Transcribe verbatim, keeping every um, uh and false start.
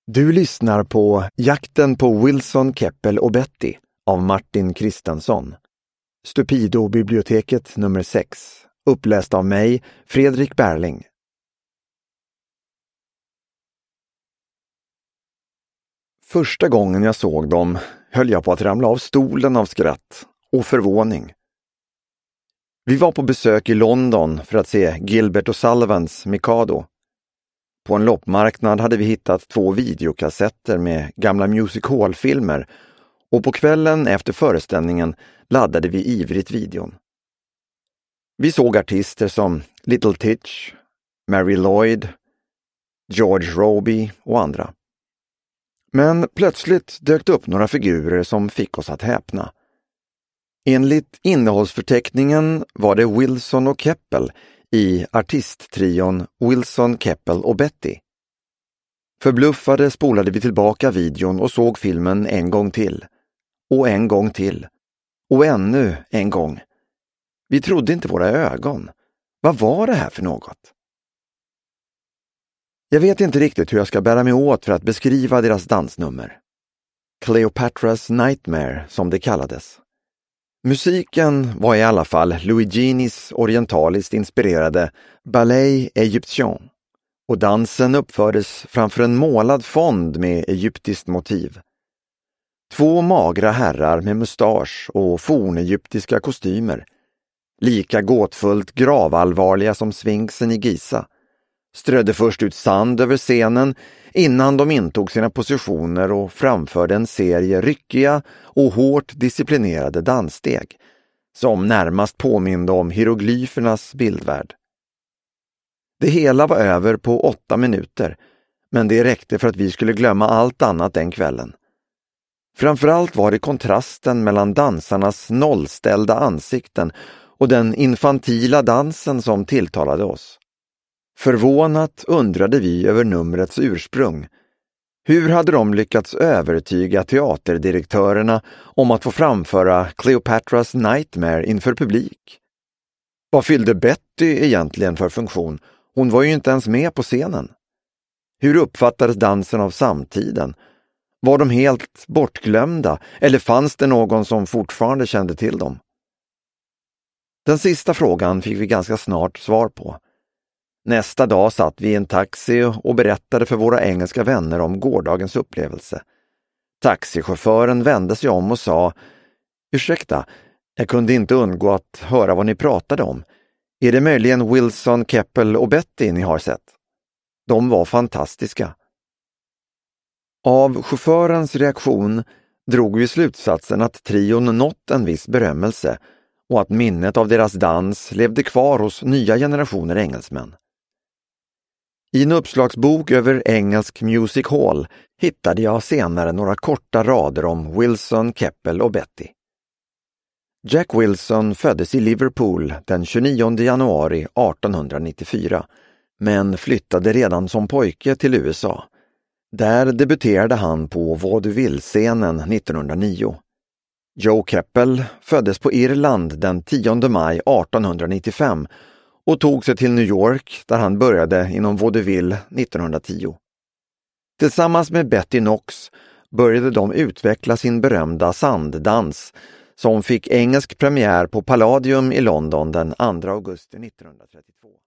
Du lyssnar på Jakten på Wilson, Keppel och Betty av Martin Kristensson. Stupido-biblioteket nummer sex. Uppläst av mig, Fredrik Berling. Första gången jag såg dem höll jag på att ramla av stolen av skratt och förvåning. Vi var på besök i London för att se Gilbert och Sullivans Mikado. På en loppmarknad hade vi hittat två videokassetter med gamla Music Hall-filmer och på kvällen efter föreställningen laddade vi ivrigt videon. Vi såg artister som Little Titch, Mary Lloyd, George Roby och andra. Men plötsligt dök det upp några figurer som fick oss att häpna. Enligt innehållsförteckningen var det Wilson och Keppel i artisttrion Wilson, Keppel och Betty. Förbluffade spolade vi tillbaka videon och såg filmen en gång till. Och en gång till. Och ännu en gång. Vi trodde inte våra ögon. Vad var det här för något? Jag vet inte riktigt hur jag ska bära mig åt för att beskriva deras dansnummer. Cleopatra's Nightmare, som det kallades. Musiken var i alla fall Luiginis orientaliskt inspirerade Ballet Egyptien och dansen uppfördes framför en målad fond med egyptiskt motiv. Två magra herrar med mustasch och fornegyptiska kostymer, lika gåtfullt gravallvarliga som Sphinxen i Giza, strödde först ut sand över scenen innan de intog sina positioner och framförde en serie ryckiga och hårt disciplinerade danssteg som närmast påminde om hieroglyfernas bildvärld. Det hela var över på åtta minuter, men det räckte för att vi skulle glömma allt annat den kvällen. Framförallt var det kontrasten mellan dansarnas nollställda ansikten och den infantila dansen som tilltalade oss. Förvånat undrade vi över numrets ursprung. Hur hade de lyckats övertyga teaterdirektörerna om att få framföra Cleopatra's Nightmare inför publik? Vad fyllde Betty egentligen för funktion? Hon var ju inte ens med på scenen. Hur uppfattades dansen av samtiden? Var de helt bortglömda eller fanns det någon som fortfarande kände till dem? Den sista frågan fick vi ganska snart svar på. Nästa dag satt vi i en taxi och berättade för våra engelska vänner om gårdagens upplevelse. Taxichauffören vände sig om och sa: "Ursäkta, jag kunde inte undgå att höra vad ni pratade om. Är det möjligen Wilson, Keppel och Betty ni har sett? De var fantastiska." Av chaufförens reaktion drog vi slutsatsen att trion nått en viss berömmelse och att minnet av deras dans levde kvar hos nya generationer engelsmän. I en uppslagsbok över engelsk Music Hall hittade jag senare några korta rader om Wilson, Keppel och Betty. Jack Wilson föddes i Liverpool den tjugonionde januari artonhundranittiofyra, men flyttade redan som pojke till U S A. Där debuterade han på vaudeville-scenen nittonhundranio. Joe Keppel föddes på Irland den tionde maj artonhundranittiofem och tog sig till New York där han började inom vaudeville nittonhundratio. Tillsammans med Betty Knox började de utveckla sin berömda sanddans som fick engelsk premiär på Palladium i London den andra augusti nittonhundratrettiotvå.